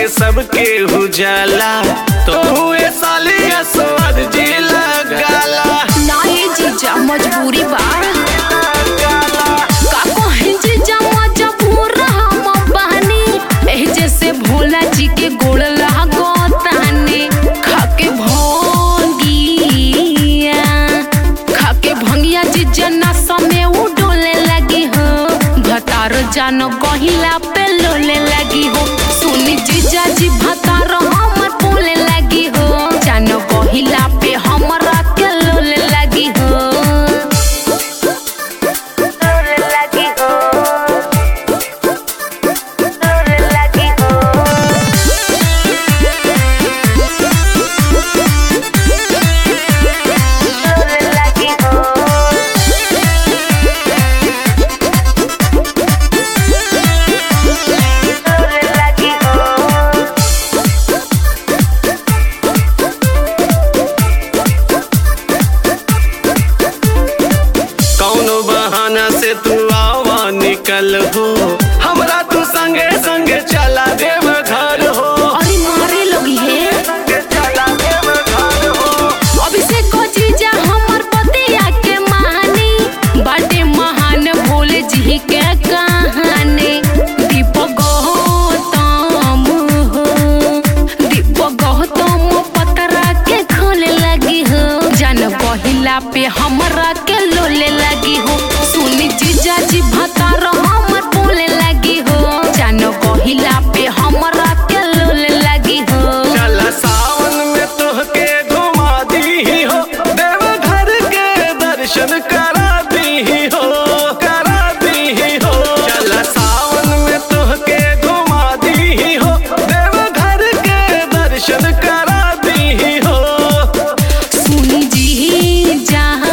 के सबके उजाला तो हुए सालिया स्वाद जी लगाला। नाये जीजा मजबूरी बा का कहे जीजा मजबूर हम बहनी एह जैसे भोला जी के गोड़ लागो ताने खाके भंगिया जीजा नशा में उडोले लगी हो भतार जानो गहिला पे लोले लगी हो सुनी जीजा जी भतार हमर बोले लगी हो जानो गहिला पे हमरा के लोले लगी हो लोले लगी हो लोले लगी हो लोले लगी हो कौनो बहाना से तू आवा निकल हो हमरा तू संगे संगे चला देव घर हो। अरे मारे लगी है चला देव घर हो। अभिषेक को जीजा हमर पतिया के महानी बाटे महान भोले जी के कहानी दीपक गौतम पतरा के खोले लगी हो जान बहिला पे हमरा के लोले लगी हो सुनी जीजा जी भतार हमर बोले लगी हो जान बहिला पे हमरा के लोले लगी हो चला सावन में तोहके घुमा दी हो देव घर के दर्शन करा दी हो करा दी हो। चला सावन में तोहके घुमा दी हो देव घर के दर्शन करा दी हो। सुनी जी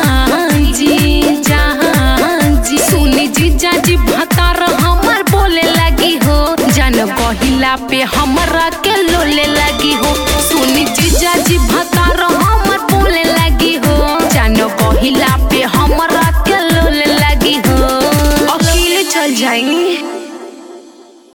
जी सुनी जीजा जी भतार हमर बोले लगी हो जान गहिला पे हमरा के लोले लगी हो सुनी जीजा जी भतार